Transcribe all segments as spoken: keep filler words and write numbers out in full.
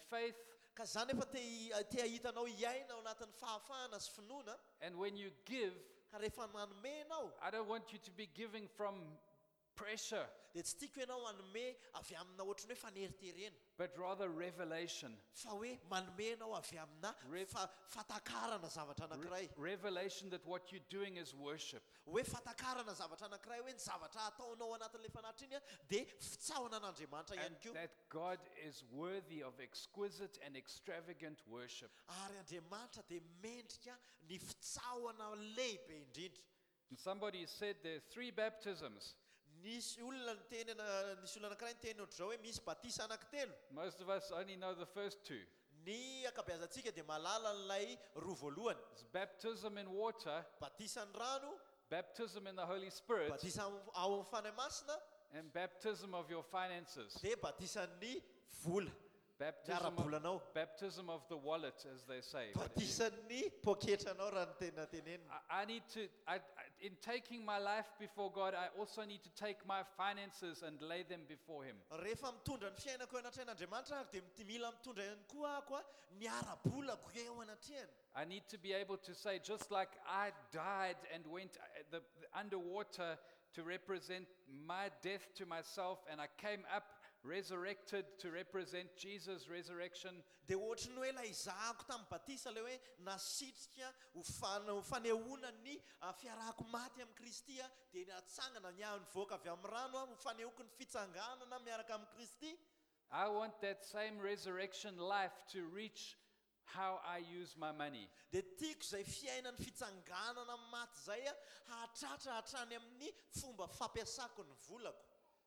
faith. Ka zany efa te te ahitanao iaina ao anatin'ny fahafahana sy finoana. And when you give, Ka rehefa manome ianao, I don't want you to be giving from pressure, dia tsy tiako ianao manome avy amina ohatrany hoe faneriterena, but rather revelation. fa hoe manome ianao avy amina Re- fa- fatakarana zavatra anankiray. Revelation that what you're doing is worship. Hoe fatakarana zavatra anankiray, hoe ny zavatra ataonao anatin'ilay fanatriny iny a, dia fitsahona an'Andriamanitra ihany And koa. that God is worthy of exquisite and extravagant worship. Ary Andriamanitra dia mendrika ny fitsahona lehibe indrindra. And somebody said there are three baptisms. Nisy olona ny teny ana- nisy olona anankiray ny teny ohatr'izao hoe misy batisa anankitelo. Most of us only know the first two. Ny akabeazantsika dia malala n'ilay roa voalohany. It's baptism in water, Batisa ny rano, baptism in the Holy Spirit, batisa am- ao amin'ny fanahy masina, and baptism of your finances. dia batisa ny vola. Baptism Miara-bolanao. of, baptism of the wallet, as they say. Batisa ny poketranao raha ny tena tenenina. I I need to, I, I- in taking my life before God, I also need to take my finances and lay them before Him. Rehefa mitondra ny fiainako eo anatrehan'Andriamanitra dia mity- mila mitondra ihany koa ako a ny ara-bolako eo anatrehany. I need to be able to say, just like I died and went uh, the, the underwater to represent my death to myself, and I came up resurrected to represent Jesus' resurrection. Dia ohatrany hoe ilay izahako tamin'ny batisa ilay hoe nasitrika ho fan- ho fanehoana ny ah, fiarahako maty amin'ny Kristy a, dia natsangana ny ahony voaka avy amin'ny rano a, ho fanehoako ny fitsanganana miaraka amin'ny Kristy. I want that same resurrection life to reach how I use my money. Dia tiako izay fiainany fitsanganana maty izay a hahatratra hatrany amin'ny fomba fampiasako ny volako.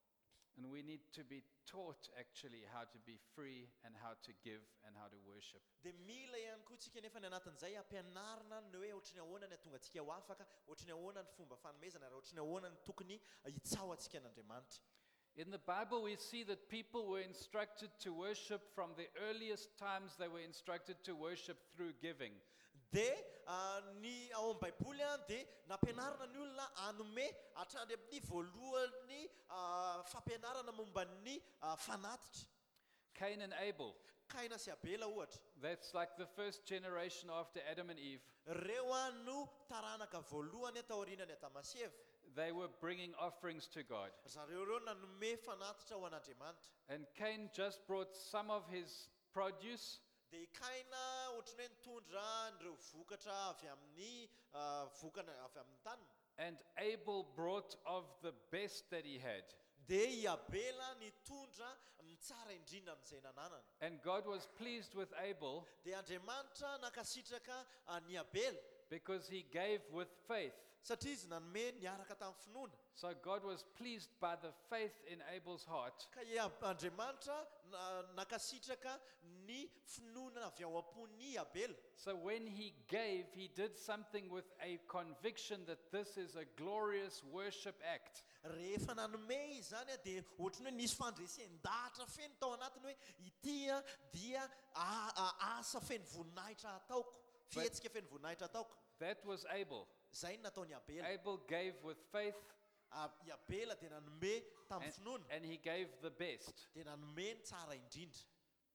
And we need to be taught actually how to be free and how to give and how to worship. Dia mila ihany koa tsika nefa ny anatin'izay ampianarina ny hoe ohatrany ahoana ny atonga antsika ho afaka, ohatrany ahoana ny fomba fanomezana, ary ohatrany ahoana ny tokony hitsaho antsika an'Andriamanitra. In the Bible, we see that people were instructed to worship from the earliest times, they were instructed to worship through giving. Dia ah, ny ao amin'ny baiboly a dia nampianarina ny olona anome hatrany amin'ny voalohany ah, fampianarana momba ny ah, fanatitra. Cain and Abel, Kaina sy Abela ohatra. that's like the first generation after Adam and Eve. Reo a no taranaka voalohany taorian'ny Adama sy Eva. They were bringing offerings to God. Zareo reo nanome fanatitra ho an'Andriamanitra. And Cain just brought some of his produce, Dia Kaina ohatrany hoe nitondra nireo vokatra avy amin'ny ah, vokana avy amin'ny taniny. and Abel brought of the best that he had. Dia i Abela nitondra ny tsara indrindra amin'izay nananany. And God was pleased with Abel Dia Andriamanitra nakasitraka ah, ny Abela because he gave with faith. satria izy nanome niaraka tamin'ny finoana. So God was pleased by the faith in Abel's heart. Ka i Ab- Andriamanitra na- nakasitraka ny finoana avy ao am-pon'ny Abela. So when he gave, he did something with a conviction that this is a glorious worship act. Rehefa nanome izy zany a dia ohatrany hoe nisy fandresen-dahatra feno tao anatiny hoe ity a dia a- a- asa feno voninahitra ataoko, fihetsika feno voninahitra ataoko. That was Abel. Izay no nataon'ny Abela. Abel gave with faith Ah, I Abela dia nanome tamin'ny and, finoana, and he gave the best. dia nanome ny tsara indrindra.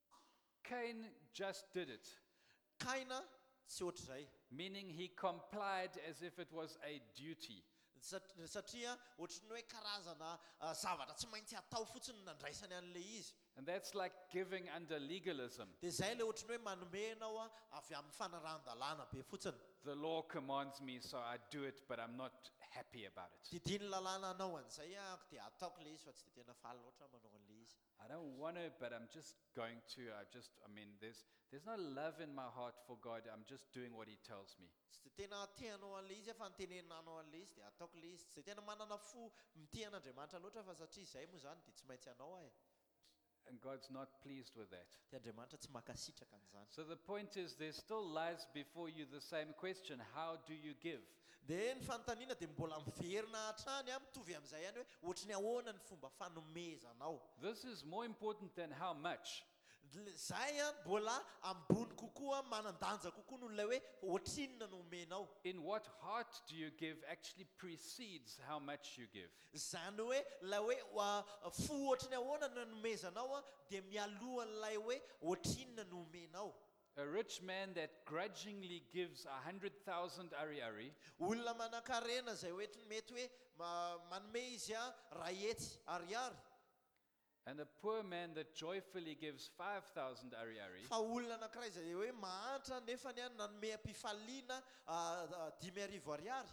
Cain just did it, Kaina tsy ohatr'izay. meaning he complied as if it was a duty. Sat- Satria ohatrany hoe karazana ah, zavatra tsy maintsy atao fotsiny nandraisany an'ilay izy. And that's like giving under legalism. Dia izay ilay ohatrany hoe manome ianao a avy amin'ny fanaran-dalàna be fotsiny. The law commands me, so I do it, but I'm not happy about it. Didiny lalàna anao an'izay a dia ataoko ilay izy fa tsy dia tena faly loatra manao an'ilay izy. I don't want to, but I'm just going to. I just, I mean, there's, there's no love in my heart for God. I'm just doing what He tells me. Tsy dia tena teanao an'ilay izy fa nitenenanao an'ilay izy dia ataoko ilay izy. Tsy dia tena manana fo mitia an'Andriamanitra loatra fa satria izay moa zany dia tsy maintsy anao ahy. And God's not pleased with that. Dia Andriamanitra tsy makasitraka an'izany. So the point is, there still lies before you the same question: how do you give? Dia ny fanontaniana dia mbola miverina hatrany a mitovy amin'izay ihany hoe ohatrany ahoana ny fomba fanomezanao. This is more important than how much. L- Zay a mbola ambony kokoa, manan-danja kokoa noho ilay hoe ohatrinona no omenao. In what heart do you give actually precedes how much you give. Zany hoe ilay hoe ah, fo ohatrany ahoana no nomezanao a dia mialohan'ilay hoe ohatrinona rich man that grudgingly gives a hundred thousand ari-ari, olona manan-karena zay oetiny mety hoe ma- manome izy a rahetsy ariary, and a poor man that joyfully gives five thousand ari-ari, fa olona anankiray zay hoe mahantra nefa ny a nanome am-pifaliana ah, ah, dimy arivo ariary.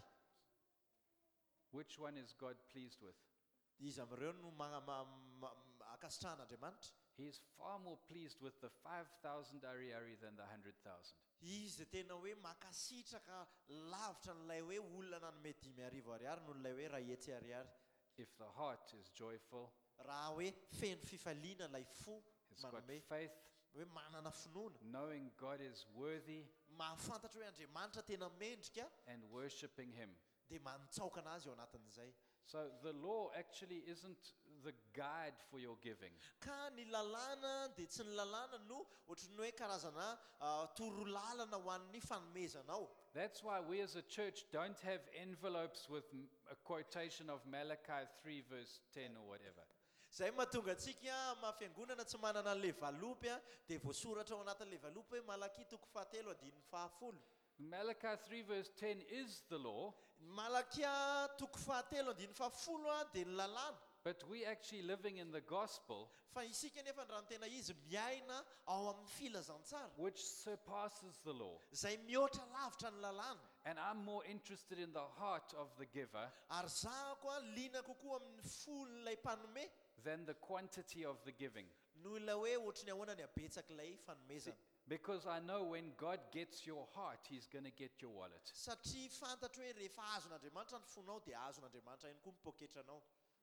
which one is God pleased with? Izy amin'ireo no mana- ma- ma- akasitrahan'Andriamanitra. He is far more pleased with the five thousand ari-ari than the one hundred thousand. Izy tena hoe makasitraka lavitra n'ilay hoe olona nanome dimy arivo ariary noho n'ilay hoe rahetsy ariary. If the heart is joyful, Raha hoe feno fifaliana ilay fo has got manome, faith, hoe manana finoana, knowing God is worthy, mahafantatra hoe Andriamanitra tena mendrika and worshiping Him. dia manitsaoka anazy eo anatin'izay. So the law actually isn't the guide for your giving. Ka ny lalàna dia tsy ny lalàna no ohatry ny hoe karazana ah, torolalana ho an'ny fanomezanao. That's why we as a church don't have envelopes with m- a quotation of Malachi three verse ten or whatever. Zay mahatonga antsika mafiangonana tsy manana an'ilay valopy a, dia voasoratra ao anatin'ilay valopy hoe Malaki toko fahatelo adin'ny fahafolo. Malachi three verse ten is the law, Malakia toko fahatelo andin'ny fahafolo a dia ny lalàna. but we actually living in the gospel, Fa isika nefa ny raha ny tena izy miaina ao amin'ny filazantsara which surpasses the law. zay mihoatra lavitra ny lalàna. And I'm more interested in the heart of the giver Ary zaho koa liana kokoa amin'ny fon'ilay mpanome than the quantity of the giving. noho ilay hoe ohatry ny ahoana ny abetsak'ilay fanomezana. Because I know when God gets your heart, He's going to get your wallet. Satria fantatro hoe rehefa azon'Andriamanitra ny fonao dia azon'Andriamanitra ihany koa ny poketranao.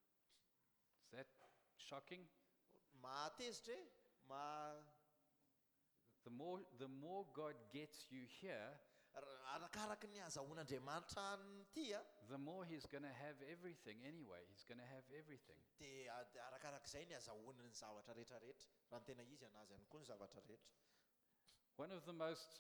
Is that shocking? Mahatezitra e, ma The more, the more God gets you here, r- arakaraka ny azahoan'Andriamanitra nyty a, the more He's going to have everything anyway. He's going to have everything. dia ad- arakarak'izay ny azahoany ny zavatra rehetrarehetra. Raha ny tena izy anazy ihany koa ny zavatra rehetra. One of the most,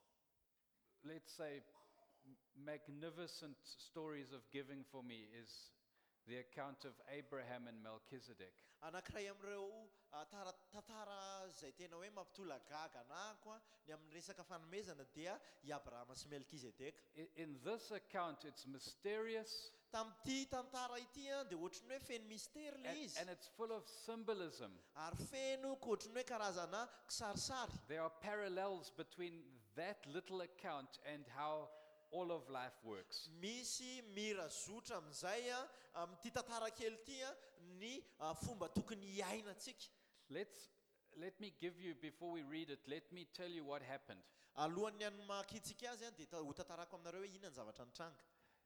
let's say, m- magnificent stories of giving for me is the account of Abraham and Melchizedek. Anankiray amin'ireo ah, tara- tantara izay tena hoe mampitolagaga anako a, ny amin'ny resaka fanomezana dia i Abrahama sy Melkizedeka. I- In this account, it's mysterious Tamin'ity tantara ity a, dia ohatry ny hoe feno mystera le and, izy. and it's full of symbolism. Ary feno ko ohatry ny hoe karazana kisarisary. There are parallels between that little account and how all of life works. Misy mira zotra amin'izay a, amin'ity tantara kely ity a, ny ah, fomba tokony hiainantsika. Let's, let me give you, before we read it, let me tell you what happened. Alohan'ny any makitsika azy a, dia ta- ho tantarako aminareo hoe inona ny zavatra nitranga.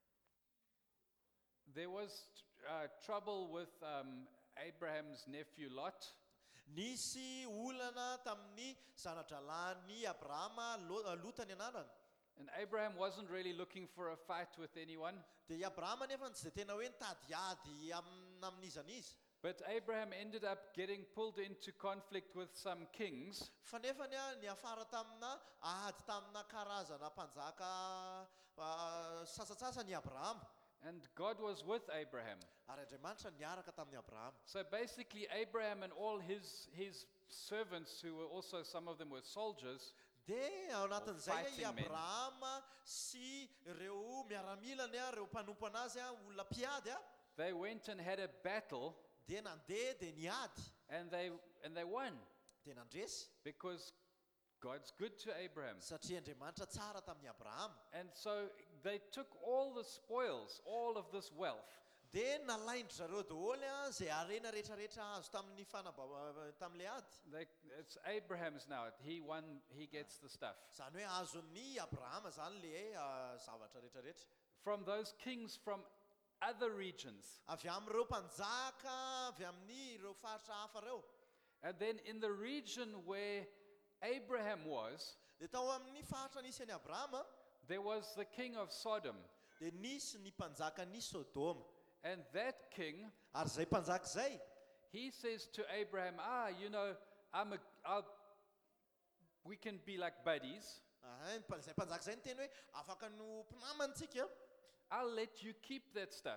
There was uh, trouble with um, Abraham's nephew Lot. Nisy olana tamin'ny zanadralan'ny Abrahama, Lo- ah, Lota ny anarany. And Abraham wasn't really looking for a fight with anyone. Dia i Abrahama nefa tsy dia tena hoe nitady ady am- amin'iza n'izy. But Abraham ended up getting pulled into conflict with some kings. Fa nefany a niafara tamina ady tamina karazana mpanjaka ah, sasatsasany Abrahama. And God was with Abraham. Ary Andriamanitra niaraka tamin'ny Abrahama. So basically, Abraham and all his, his servants, who were also, some of them were soldiers, Dia ao anatin'izay a, i fighting men. Abrahama sy ireo miaramilany a, ireo mpanompo anazy a, olona mpiady a, they went and had a battle dia nandeha dia niady and they, and they won dia nandresy because God's good to Abraham. satria Andriamanitra tsara tamin'ny Abrahama. And so they took all the spoils, all of this wealth, Dia nalaindry zareo daholo a zay arena rehetrarehetra azo tamin'ny fanaba- tamin'ilay ady. they, it's Abraham's now. He won, he gets the stuff. Zany hoe azon'ny Abrahama zany le ah, zavatra rehetrarehetra. From those kings from other regions. Avy amin'ireo mpanjaka, avy amin'ny ireo faritra hafa ireo. And then in the region where Abraham was, Dia tao amin'ny faritra nisy any Abrahama, there was the king of Sodom. dia nisy ny mpanjaka ny Sodoma. And that king, Ary zay mpanjaka zay, he says to Abraham, ah, you know, I'm a, I'll, we can be like buddies. ah, ny- zay mpanjaka zay ny teny hoe afaka no mpinamantsika. I'll let you keep that stuff.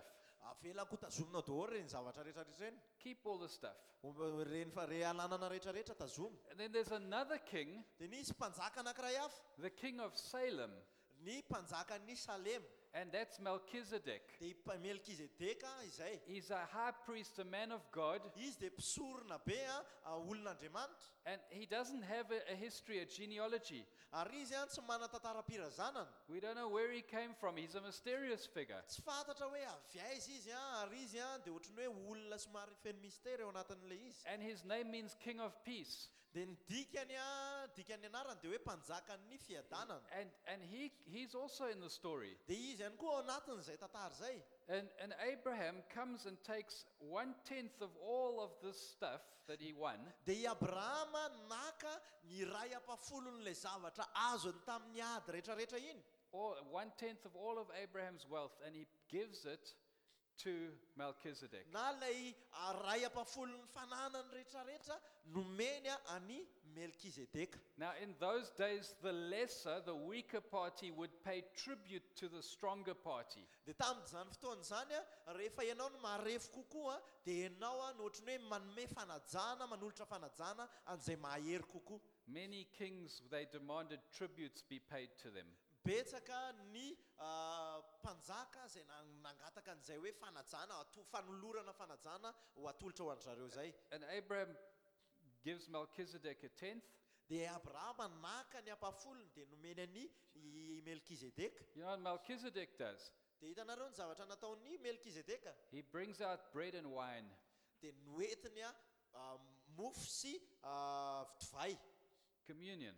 avela koa tazominao daholo reny zavatra rehetrarehetra reny Keep all the stuff. O- reny fa re alanana rehetrarehetra tazomy And then there's another king, dia nisy mpanjaka anankiray hafa the king of Salem, ny mpanjaka ny salema and that's Melchizedek. dia pa- melkizedeka izay He's a high priest, a man of God, izy dia mpisorona be a a olon'andriamanitra and he doesn't have a, a history, a genealogy. ary izy a tsy mana tantara-pirazanana We don't know where he came from. He's a mysterious figure. tsy fantatra hoe avy aiza izy a ary izy a dia ohatrany hoe olona somary feno mystera eo anatin'ilay izy And his name means king of peace. dia ny dikany a dikany anarany dia hoe mpanjakan'ny fiadanana And, and he, he's also in the story. dia izy ihany koa ao anatin'izay tantara izay And, and Abraham comes and takes one tenth of all of this stuff that he won, dia i abrahama naka ny ray ampafolon'ilay zavatra azony tamin'ny ady rehetrarehetra iny or one tenth of all of Abraham's wealth, and he gives it to Melchizedek. na lay a, ray ampafolon'ny fananany rehetrarehetra nomeny a any melkizedeka Now, in those days, the lesser, the weaker party would pay tribute to the stronger party. dia tamin'izany fotoana izany a rehefa ianao no marefo kokoa dia ianao a no ohatrany hoe manome fanajana manolotra fanajana an'izay mahery kokoa Many kings, they demanded tributes be paid to them. betsaka ny ah, mpanjaka izay nan- nangataka an'izay hoe fanajana ato- fanolorana fanajana ho atolotra ho an-dry zareo zay And Abraham gives Melchizedek a tenth. dia abrahama naka ny ampafolony dia nomeny any i melkizedeka You know what Melchizedek does? dia hitanareo ny zavatra nataon'ny melkizedeka He brings out bread and wine. dia noetiny a ah, mofo sy ah, divay Communion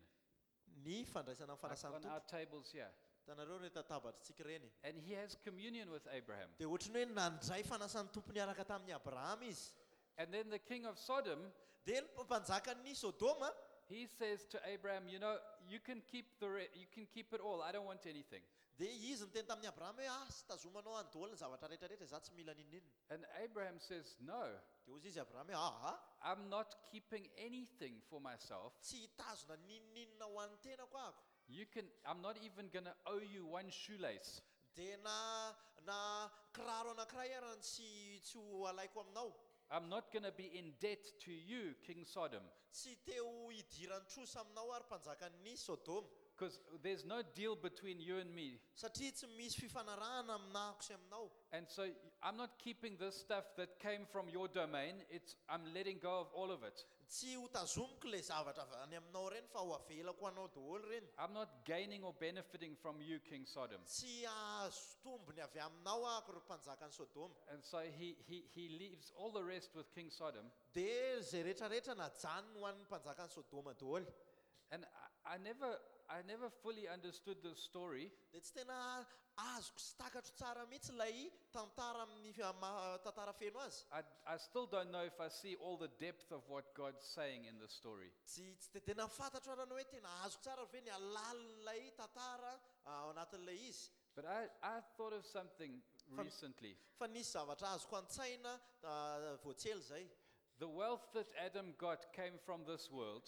ny fandraisana amin'ny like fanasany on tompo our tables here. hitanareo ny tatabatritsika reny And he has communion with Abraham. dia ohatrany hoe nandray fanasany tompo niaraka tamin'ny abrahama izy And then the king of Sodom, dia ny mpanjakan'ny sodoma he says to Abraham, you know, you can keep the re- you can keep it all. I don't want anything. dia izy niteny tamin'ny abrahama hoe ah sy tazomanao andohala ny zavatra rehetrarehetra za tsy mila ninina And Abraham says, no, dia ozy izy abrahama hoe aha I'm not keeping anything for myself. tsy hitazona nininina ho an'ny tenako ako You can I'm not even going to owe you one shoelace. dia na na kiraro anankiray arany tsy tsy ho alaiko aminao I'm not going to be in debt to you, King Sodom, tsy teo hidirany trosa aminao ary mpanjakan'ny sodoma because there's no deal between you and me. satria tsy misy fifanarahana aminako sy aminao And so I'm not keeping this stuff that came from your domain. It's I'm letting go of all of it. tsy ho tazomiko ilay zavatra avy any aminao reny fa ho avelako anao daholo reny I'm not gaining or benefiting from you, King Sodom. tsy azo tombony avy aminao ako ry mpanjakan'ny sodoma And so he, he, he leaves all the rest with King Sodom. dia zay rehetrarehetra najanony ho an'ny mpanjakan'ny sodoma daholo And I, I never I never fully understood this story. dia tsy tena azoko sy takatro tsara mihitsy ilay tantara amin'ny fi- ma- tantara feno azy I, I still don't know if I see all the depth of what God's saying in the story. tsy tsy dia tena fantatro arany hoe tena azoko tsara ve ny alalin'ilay tantara ah, ao anatin'ilay izy But I, I thought of something Fam- recently. fa nisy zavatra azoko an-tsaina ah, voatsely zay The wealth that Adam got came from this world.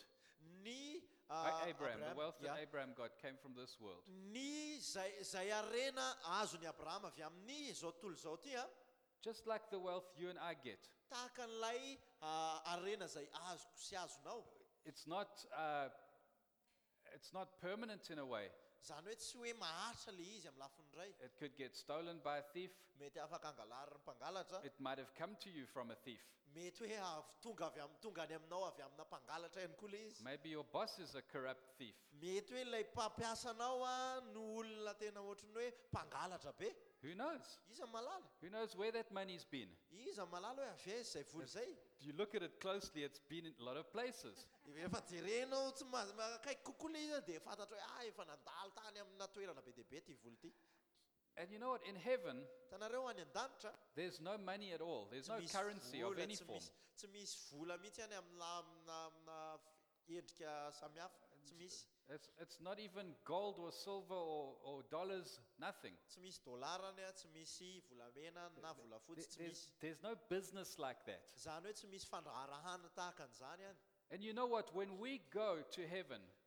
ny Uh, ah, Abraham, the wealth that yeah. Abraham got came from this world. ny zay zay arena azony abrahama avy amin'ny zao tontolo zao ty a Just like the wealth you and I get. tahaka n'ilay ah, arena zay azoko sy azonao It's not, uh, it's not permanent in a way. zany hoe tsy hoe maharitra le izy amin'ny lafiny iray It could get stolen by a thief. mety afaka angalariny mpangalatra It might have come to you from a thief. mety hoe avy tonga avy am- tonga any aminao avy amina mpangalatra ihany koa le izy Maybe your boss is a corrupt thief. mety hoe ilay mpampiasanao a no olona tena ohatrany hoe mpangalatra be Who knows? iza malala Who knows where that money's been? iza malala hoe avy aiza zay voly zay You look at it closely, it's been in a lot of places. efa jerenao tsy ma- ma- akaiky kokoa le izy dia fantatra hoe ah efa nandalo tany amina toerana be deabe ty voly ty And you know what? In heaven, tanareo any an-danitra there's no money at all. There's tsy no misy currency of vola, any tsy form. misy- tsy misy vola mihitsy any amina amina amina endrika samihafa tsy misy It's, it's not even gold or silver or, or dollars, nothing. tsy misy dolarany a tsy misy volamena na Th- volafotsy tsy There's, misy there's no business like that. zany hoe tsy misy fandraharahana tahaka an'izany any And you know what? When we go to heaven,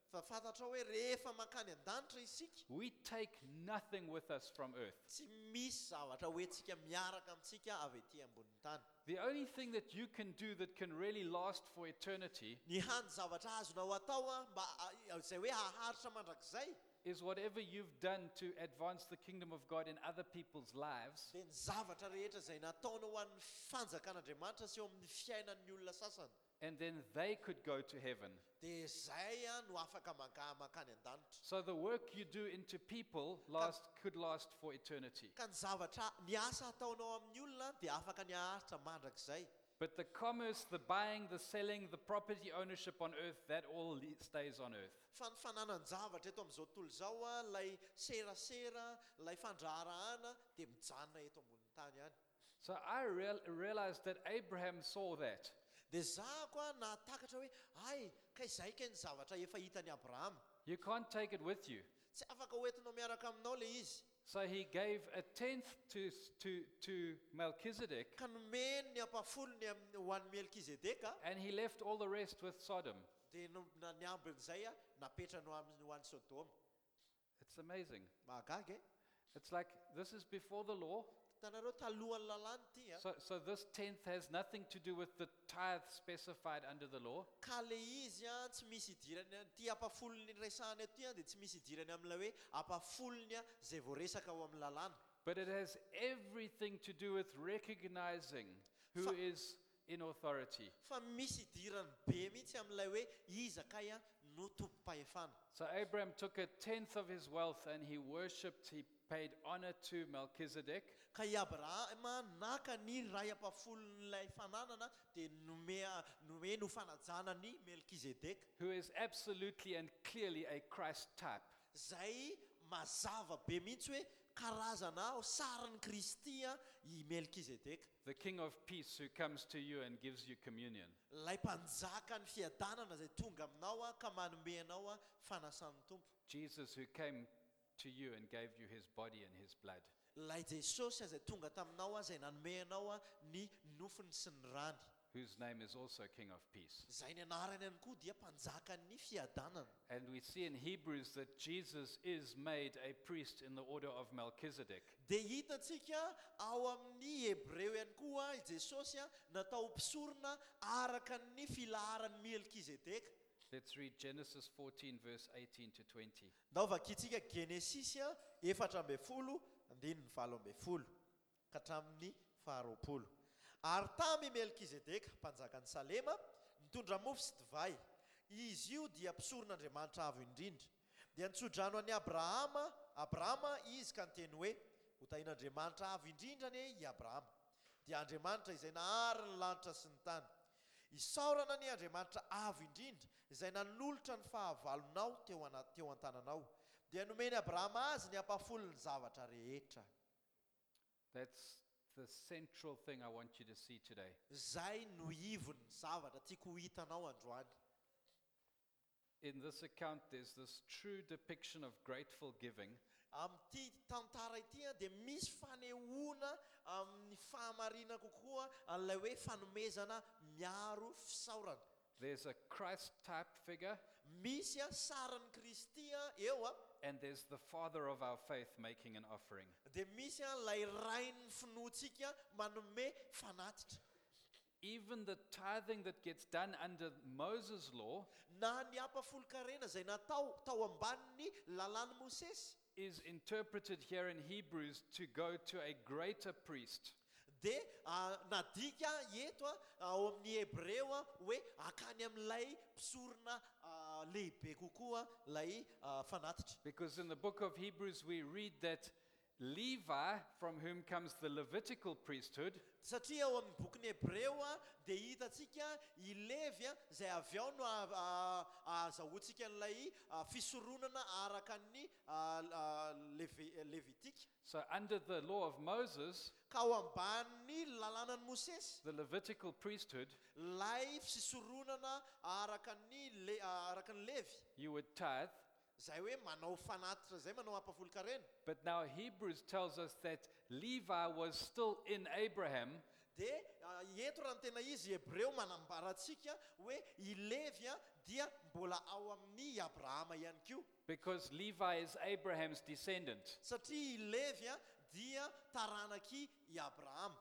fa fantatra hoe rehefa mankany an-danitra isika we take nothing with us from earth. tsy misy zavatra hoe tsika miaraka amintsika avy etỳ ambonin'ny tany. The only thing that you can do that can really last for eternity Ny hany zavatra azonao atao a mba a- izay hoe haharitra mandrakizay is whatever you've done to advance the kingdom of God in other people's lives, dia ny zavatra rehetra izay nataonao ho an'ny fanjakan'Andriamanitra sy eo amin'ny fiainan'ny olona sasany. and then they could go to heaven. Dia izay a no afaka maka- makany an-danitra. So the work you do into people last could last for eternity. Ka ny zavatra ny asa ataonao amin'ny olona dia afaka ny haharitra mandrakizay. But the commerce, the buying, the selling, the property ownership on earth, that all le- stays on earth. Fa ny fananan-javatra eto amin'izao tontolo izao a, lay serasera, lay fandraharahana dia mijanona eto ambonin'ny tany ihany. So I real, realized that Abraham saw that. Dia zahako a nahatakatra hoe ay ka izay ke ny zavatra efa hitan'i Abrahama. You can't take it with you. Tsy afaka hoentinao miaraka aminao le izy. So he gave a tenth to, to, to Melchizedek, Ka nomeny ny ampafolony am- ho an'ny Melkizedeka and he left all the rest with Sodom. dia no- na- ny ambin'izay a napetrany ho amin'ny ho an'ny Sodoma. It's amazing. Mahagaga e. It's like this is before the law. Hitanareo talohan'ny lalàna ity a. So, so this tenth has nothing to do with the tithe specified under the law. Ka le izy a tsy misy idirany ty ampafolony resahana ety a dia tsy misy idirany amin'ilay hoe ampafolony a zay voaresaka ao amin'ny lalàna. But it has everything to do with recognizing who Fa- is in authority. Fa misy idirany be mihitsy amin'ilay hoe iza kay a no tompo-pahefana. So Abraham took a tenth of his wealth and he worshipped, he paid honor to Melchizedek. Ka i Abrahama naka ny ray ampafolon'ilay fananana dia nomea nomeny ho fanajana ny Melkizedeka. Who is absolutely and clearly a Christ type. Zay mazava be mihitsy hoe karazana o saran'ny Kristy a i Melkizedeka. The King of Peace who comes to you and gives you communion. Lay mpanjaka ny fiadanana zay tonga aminao a ka manome anao a fanasan'ny tompo. Jesus who came to you and gave you his body and his blood. Lay Jesosy zay tonga taminao a zay nanome anao a ny nofiny sy ny rany. Whose name is also King of Peace. Zay ny anarany ihany koa dia mpanjakan'ny fiadanana. And we see in Hebrews that Jesus is made a priest in the order of Melchizedek. Dia hitantsika ao amin'ny Hebreo ihany koa i Jesosy a natao mpisorona araka ny filaharan'ny Melkizedeka. Let's read Genesis fourteen, verse eighteen to twenty. Ndao vakitsika Genesisy a efatra amby folo andininy valo amby folo ka hatramin'ny faharoapolo. Ary tamy Melkizedeka mpanjakan'ny Salema nitondra mofo sy divay. Izy io dia mpisoron'Andriamanitra avo indrindra. Dia nitsodrano an'i Abrahama, Abrahama izy ka niteny hoe ho tahin'Andriamanitra avo indrindra anie i Abrahama. Dia Andriamanitra izay nahary ny lanitra sy ny tany. Isaorana ny Andriamanitra avo indrindra izay nanolotra ny fahavalonao teo ana- teo an-tananao. Dia nomeny Abrahama azy ny ampafolony zavatra rehetra. That's the central thing I want you to see today. Zay no ivon'ny zavatra tiako ho hitanao androany. In this account, there's this true depiction of grateful giving, Amin'ity tantara ity a dia misy fanehoana amin'ny fahamarina kokoa an'ilay hoe fanomezana miaro fisaorana. there's a Christ type figure, Misy a saran'ny Kristy a eo a, and there's the father of our faith making an offering. dia misy a lay rain'ny finoantsika manome fanatitra. Even the tithing that gets done under Moses' law Na ny ampafolon-karena izay natao tao ambanin'ny lalàn'i Mosesy is interpreted here in Hebrews to go to a greater priest. dia ah, nadika eto a ao amin'ny Hebreo a hoe akany amin'ilay mpisorona ah, lehibe kokoa lay ah, fanatitra. Because in the book of Hebrews, we read that Levi, from whom comes the Levitical priesthood, Satria ao amin'ny boky ny Hebreo a dia hitantsika i Levi a zay avy ao no a- a- azahoantsika an'ilay ah, fisoronana araka ny ah, ah, Levi- Levitika. so under the law of Moses, Ka ao ambanin'ny lalànan'i Mosesy the Levitical priesthood, lay fisoronana araka ny le- ah, araka ny Levi you would tithe. zay hoe manao fanatitra zay manao ampafolo-karena. But now Hebrews tells us that Levi was still in Abraham, dia ah, eto raha ny tena izy hebreo manambara antsika hoe ilevy a dia mbola ao amin'ny abrahama ihany koa because Levi is Abraham's descendant. satria ilevy a dia taranaky i abrahama.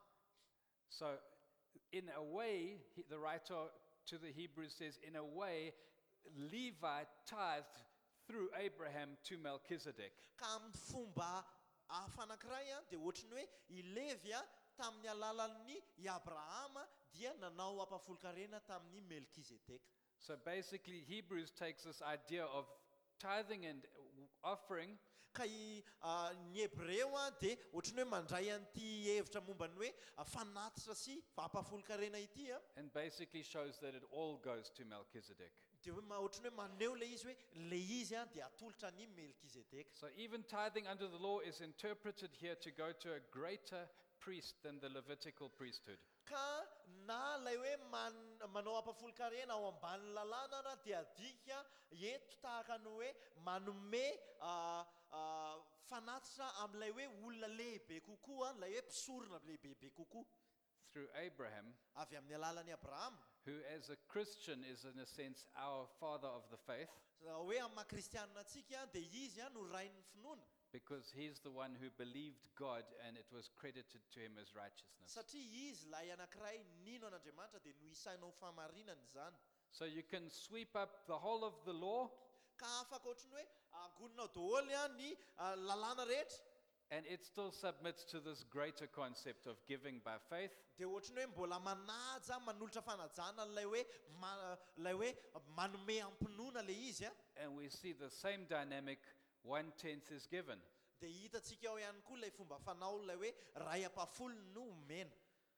So, in a way, he- the writer to the Hebrews says, in a way, Levi tithed through Abraham to Melchizedek. Ka amin'ny fomba hafa anankiray a dia ohatrany hoe ilevy a tamin'ny alalan'ny i abrahama dia nanao ampafolon-karena tamin'ny melkizedeka. So basically, Hebrews takes this idea of tithing and offering ka i ah, ny hebreo a dia ohatrany hoe mandray an'ity hevitra momba ny hoe ah, fanatitra sy ampafolon-karena ity a and basically shows that it all goes to Melchizedek. dia hoe ma- ohatrany hoe maneho le izy hoe le izy a dia atolotra ny melkizedeka. So even tithing under the law is interpreted here to go to a greater priest than the Levitical priesthood. ka na lay hoe man- manao ampafolon-karena ao ambanin'ny lalàna na dia adika eto tahaka ny hoe manome ah, ah, fanatitra amin'ilay hoe olona lehibe kokoa lay hoe mpisorona lehibebe kokoa Through Abraham, avy amin'ny alalan'ny abrahama who as a Christian is in a sense our father of the faith, raha hoe amin'ny makristianina antsika dia izy a no rain'ny finoana because he's the one who believed God and it was credited to him as righteousness. satria izy lay anankiray nino an'andriamanitra dia no isainao famarinana izany. So you can sweep up the whole of the law Ka afaka ohatrany hoe angoninao daholo a ny ah, lalàna rehetra and it still submits to this greater concept of giving by faith. dia ohatrany hoe mbola manaja manolotra fanajana lay hoe ma- lay hoe manome ampinoana le izy a And we see the same dynamic, one tenth is given. dia hitantsika ao ihany koa lay fomba fanao lay hoe ray ampafolony no omena.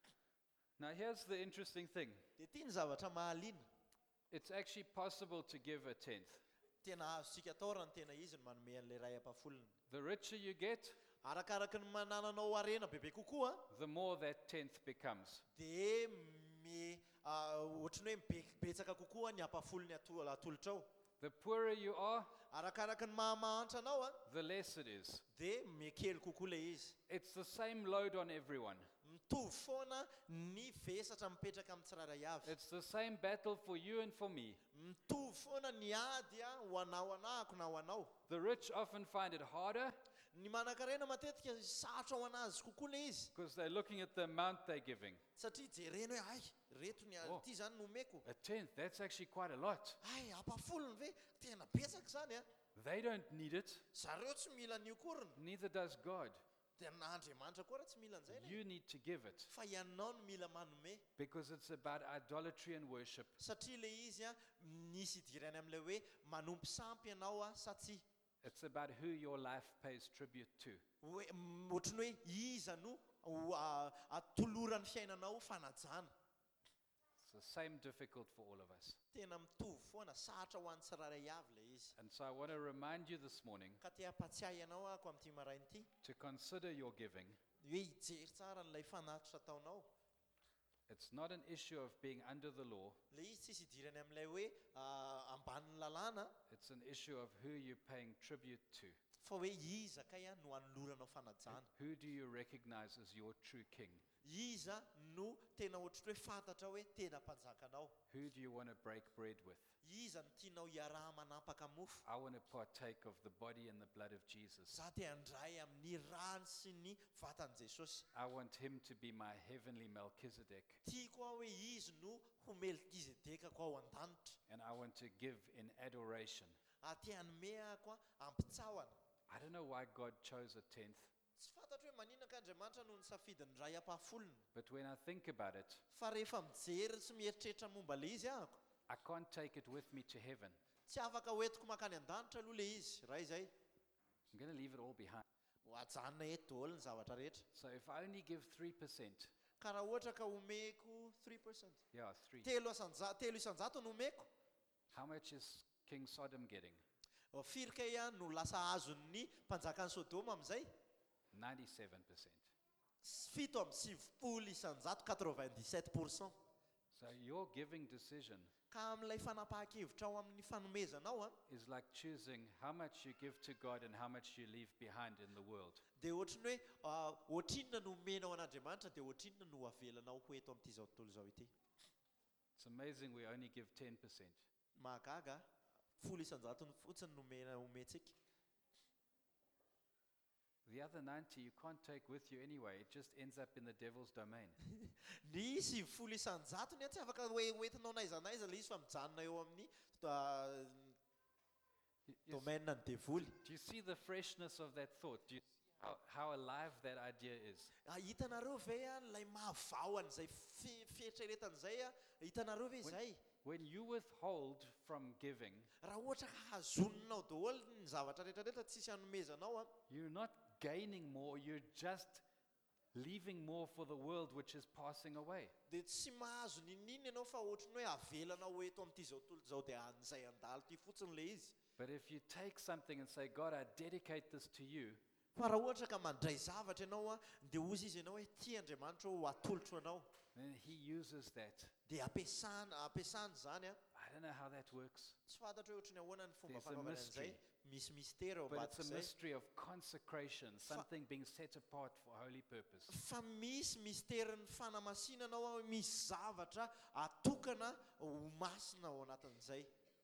Now here's the interesting thing. Dia ity ny zavatra mahaliana It's actually possible to give a tenth. tena azontsika atao raha ny tena izy no manome an'ilay ray ampafolony. The richer you get, Arakaraka ny manananao arena bebe kokoa the more that tenth becomes. dia me ah, ohatrany hoe mibetsaka kokoa ny ampafolony ato- atolotra ao. The poorer you are, Arakaraka ny mahamahantra anao a the less it is. dia mekely kokoa le izy. It's the same load on everyone. Mitovy foana ny vesatra mipetraka amin'ny tsirairay avy. It's the same battle for you and for me. Mitovy foana ny ady a ho anao anahako na ho anao. The rich often find it harder Ny manan-karena matetika sarotra ho anazy kokoa le izy because they're looking at the amount they're giving. satria jereny hoe ay reto ny Oh. ity zany nomeko. A tenth, that's actually quite a lot. Ay ampafolony ve tena betsaka zany a. They don't need it, Zareo tsy mila nio korona neither does God. dia na Andriamanitra koa raha tsy mila an'izay ne You need to give it fa ianao no mila manome because it's about idolatry and worship. satria le izy a nisy idirany amin'ilay hoe manompo sampy ianao a sa tsy. It's about who your life pays tribute to. Hoe m- ohatrany hoe iza no ho, ah, atoloran'ny fiainanao fanajana. It's the same difficult for all of us. Tena mitovy foana sarotra ho an'ny tsirairay avy le izy. And so I want to remind you this morning Ka te hampatsiahy ianao ako amin'ity marain'ity to consider your giving. hoe hijery tsara n'ilay fanatitra ataonao. It's not an issue of being under the law, Le izy tsisy idirany amin'ilay hoe ah, ambanin'ny lalàna it's an issue of who you're paying tribute to. fa hoe iza kay a no anoloranao fanajana. Who do you recognize as your true king? Iza no tena ohatry hoe fantatra hoe tena mpanjakanao. Who do you want to break bread with? Iza no tianao iaraha manapaka mofo. I want to partake of the body and the blood of Jesus. Za te handray amin'ny rano sy ny vatan'i Jesosy. I want him to be my heavenly Melchizedek, Tiako ao hoe izy no ho melkizedekako ao an-danitra. and I want to give in adoration. Aty hanome ako a ampitsaoana. I don't know why God chose a tenth, Tsy fantatro hoe maninona ka Andriamanitra no nisafidiny ray ampafolony. but when I think about it, Fa rehefa mijery sy mieritreritra momba le izy ahako, I can't take it with me to heaven. tsy afaka hoentiko makany an-danitra aloha le izy. Raha izay, I'm going to leave it all behind. ho ajanona eto daholo ny zavatra rehetra. So if I only give three percent, Ka raha ohatra ka omeko three percent. yeah, three, Telo isan-ja- telo isan-jato no omeko. how much is King Sodom getting? O, firy kay a no lasa azon'ny mpanjakan'ny Sodoma amin'izay? ninety-seven percent. Fito amby sivifolo isan-jato, quatre-vingt-dix-sept pourcent. So your giving decision ka amin'ilay fanapahan-kevitra ao amin'ny fanomezanao a is like choosing how much you give to God and how much you leave behind in the world. dia ohatrany hoe ah, ohatrinona no omenao an'andriamanitra dia ohatrinona no avelanao ho eto amin'ity zao tontolo zao ity. It's amazing we only give ten percent. mahagaga folo isanjato ny fotsiny no omena omentsika. The other ninety you can't take with you anyway. It just ends up in the devil's domain. ny sivy folo isanjato ny a tsy afaka hoe hoentinao naiza naiza le izy fa mijanona eo amin'ny ah, Y- you s- domaine ny devoly. Do you see the freshness of that thought? Do you see how, how alive that idea is? Ah, hitanareo ve a lay mahavaoan'izay fe- fieritreretan'izay a hitanareo ve izay When you withhold from giving, raha ohatra ka hazoninao daholo ny zavatra rehetrarehetra tsisy hanomezanao a you're not gaining more, you're just leaving more for the world which is passing away. dia tsy mahazo ninina ianao fa ohatrany hoe avelanao eto amin'ity zao tontolo zao dia an'izay andalo ty fotsiny le izy. But if you take something and say, God, I dedicate this to you, fa raha ohatra ka mandray zavatra ianao a dia ozy izy ianao hoe ty andriamanitra ho atolotro anao then He uses that. dia ampiasana ampiasany zany a I don't know how that works, tsy fantatra hoe ohatrany ahoana ny fomba There's a fanaovana an'izay mystery. misy mystera ao but it's a ambadik'izay mystery of consecration, something being set apart for holy purpose. fa misy misteryn'ny fanamasinanao a misy zavatra atokana ho masina ao anatin'izay.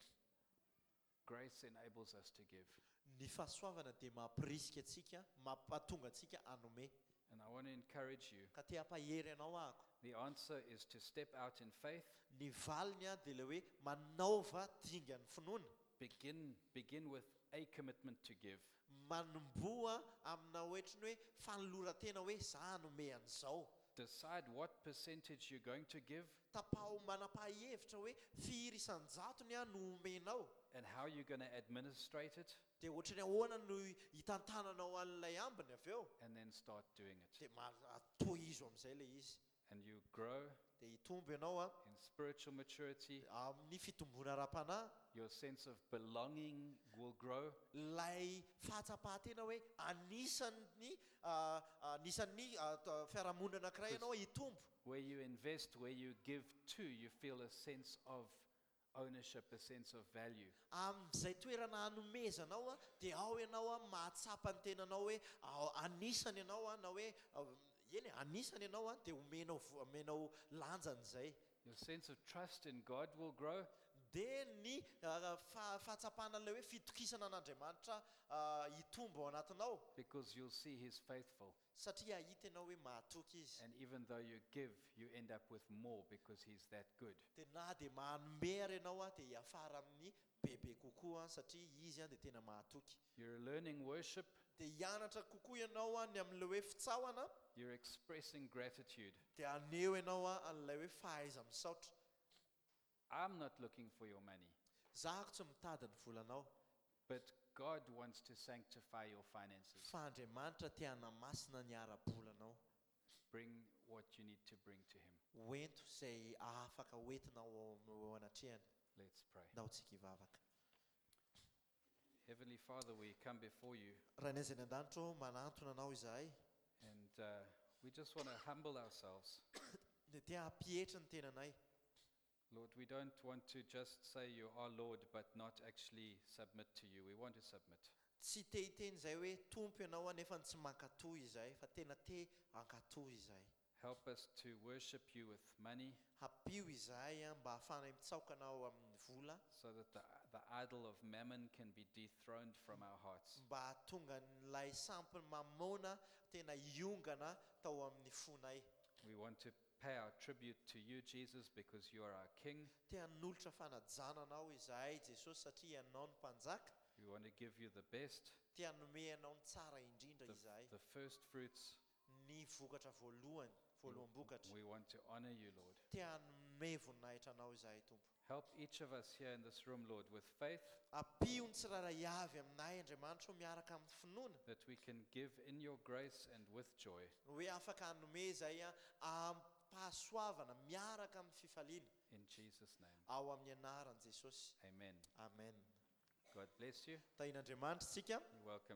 Grace enables us to give. ny fahasoavana dia mampirisika atsika mampatonga atsika anome And I want to encourage you. ka te hampahery anao ahako. The answer is to step out in faith, ny valiny a dia le hoe manaova dinga ny finoana begin, begin with a commitment to give. manomboa amina ohatrany hoe fanolora-tena hoe za anome an'izao. Decide what percentage you're going to give tapao manapa-hevitra hoe firy isanjatony a no omenao and how you're going to administrate it, dia ohatrany ahoana no hitantananao an'ilay ambiny avy eo and then start doing it. dia ma- atohizo amin'izay le izy And you grow dia hitombo ianao a in spiritual maturity. amin'ny fitombona ara-panahy. Your sense of belonging will grow. lay fahatsapahatena hoe anisan'ny ah, anisan'ny ah, t- fiarahamonina anankiray ianao hitombo Where you invest, where you give to, you feel a sense of ownership, a sense of value. amin'izay toerana hanomezanao a dia ao ianao a mahatsapa ny tenanao hoe ao- anisany ianao a na hoe ah, eny e, anisany ianao a dia omenao vo- omenao lanjan'izay. Your sense of trust in God will grow. dia ny ah, fa- fahatsapana an'ilay hoe fitokisana an'andriamanitra ah, hitombo ao anatinao Because you'll see He's faithful. satria hahita ianao hoe mahatoky izy. And even though you give, you end up with more because He's that good. dia na dia manome ary ianao a dia hiafara amin'ny bebe kokoa a satria izy a dia tena mahatoky. You're learning worship. dia hianatra kokoa ianao a ny amin'ilay hoe fitsaoana You're expressing gratitude. dia aneo ianao a an'ilay hoe fahaiza misaotra. I'm not looking for your money, zahako tsy mitady ny volanao but God wants to sanctify your finances. fa andriamanitra tia hanamasina ny ara-bolanao. Bring what you need to bring to Him. hoento izay afaka hoentinao ao ao anatrehany. Let's pray. na ho tsika hivavaka. Heavenly Father, we come before you raha ny aizany an-danitro manantona anao izahay and uh, we just want to humble ourselves. dia tia hampietra ny tenanay. Lord, we don't want to just say you are Lord but not actually submit to you. We want to submit. tsy te hiteny izay hoe tompo ianao a nefa tsy mankatoy izahay fa tena te ankatoy izahay. Help us to worship you with money hampio izahay a mba hahafanay mitsaoka anao amin'ny vola so that the, the idol of mammon can be dethroned from our hearts. mba hahatonga nylay sampy mamona tena hiongana tao amin'ny fonay. We want to pay our tribute to you, Jesus, because you are our King. te hanolotra fanajana anao izahay jesosy satria ianao ny mpanjaka. We want to give you the best, te hanome anao ny tsara indrindra the, izahay. the first fruits. ny vokatra voalohany voaloham-bokatra. We want to honor you, Lord. te hanome voninahitra anao izahay tompo. Help each of us here in this room, Lord, with faith ampio ny tsiraray avy aminay andriamanitra ho miaraka amin'ny finoana that we can give in your grace and with joy. hoe afaka hanome izahay a ampahasoavana miaraka amin'ny fifaliana In Jesus' name, ao amin'ny anaran'i jesosy. amen. amen. God bless you. tahin'andriamanitra tsika. You're welcome.